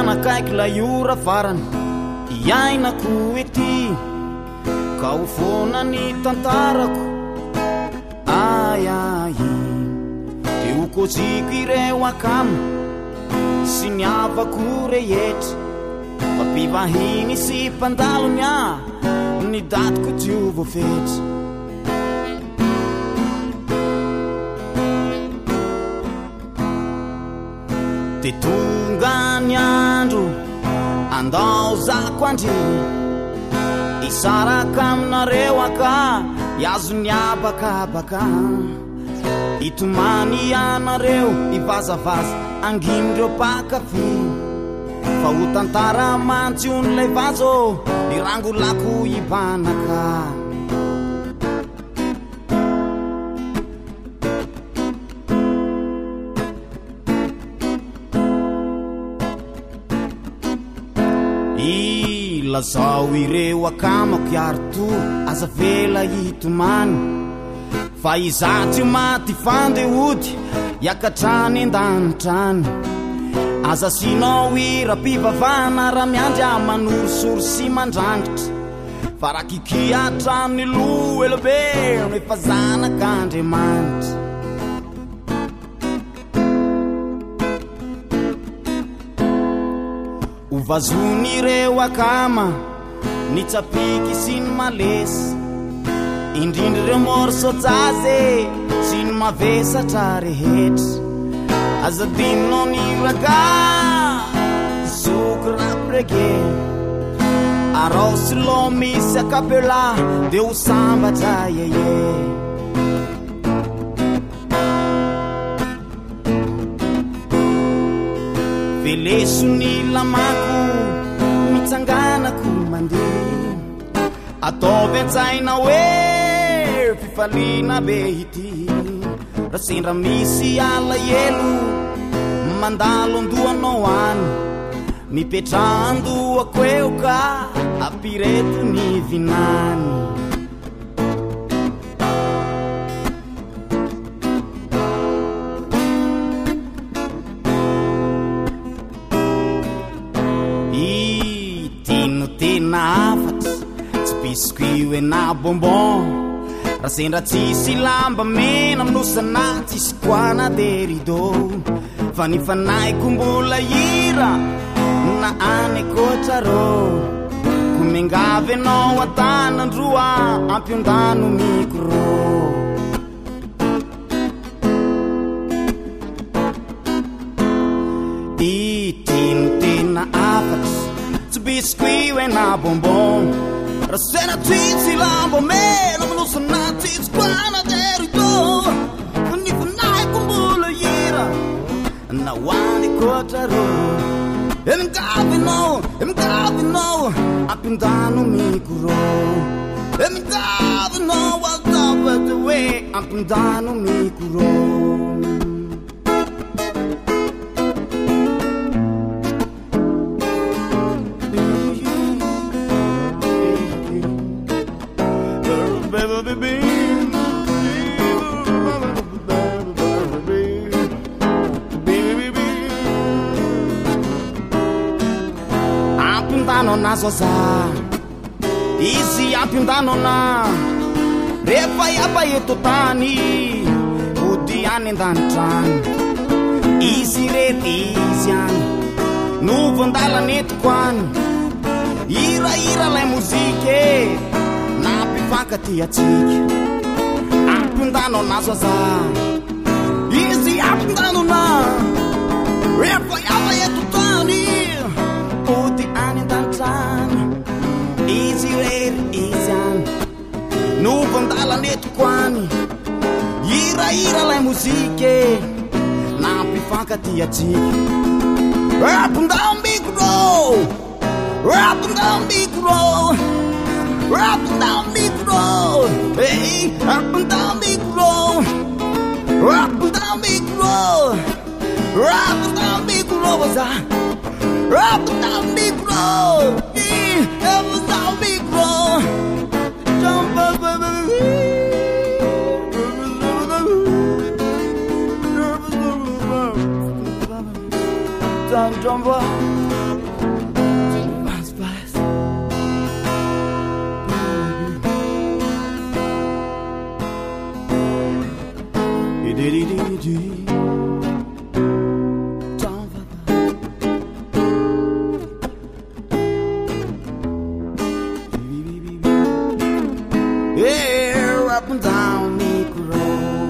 nanakaiky la ora farany iainako ety ka ho foana ny tantarako ayay de ho koziko ireo akamo sy ny avako rehetra fampivahiny sy mpandalony ny datiko tsy ho voafetra de tonga ny andro andao zako andry isaraka aminareo aka iazo ny abakabaka itomany anareo ivazavaza angimindreo pakafi fa ho tantara mantsy on'ilay vazo ny rangolako ibanaka lazao ireo akamako iarto aza vela itomany fa izatsy maty fandehody iakatrany andanitrany aza sinao ira-pivavahana raha miandry manorosory sy mandrangitra fa raha kikiatrany lo elobe no efa zanak'Andriamanitra uvazuni ireo akama nitsapiky sy ny malesy indrindra ireo morsojaze sy ny mavesatra rehetra azadinao ny raga zoko raprege arosy lo misy akapela de ho sambatra yeye veleso ny lamako mitsanganako mandeha ataovy antsaina hoe fifaliana be ity raha sendra misy alahelo mandalo andohanao any mipetrahandohako eo ka apireto ny vinany biscuit na bonbon raha sendra tsisy lamba mena aminosana tsisy koana de rideau fa ny fanaiko mbola hira na anekotrarô komengavy anao atanandroa ampiondano micro itino tena afatsy tsy biscuit na bonbon rasena tsitsy lambo mena manosana tsitsy koana derito ni fanaiko mbola hira na anekotrarô emgavinao ampindano micro emgavinao atabadewe ampindano micro nazoza izy ampindanona rehefa iapa eto tany ody any andanitrany izy rety izy any novondalanettiko any iraira lay mozike na mpifankaty atsika ampindanona zoza izy ampindanona rehefa iapa eto tany ody any andanitrany izy rery izy any novondalanettiko any iraira lay mozike na mpifankaty atsika rapindao micro rapindao micro rapindao micro hey rapindao micro rapindao micro rapindao micro waza rapindao micro rapindao micro jump up jump up Yeah, up and down Nick Road.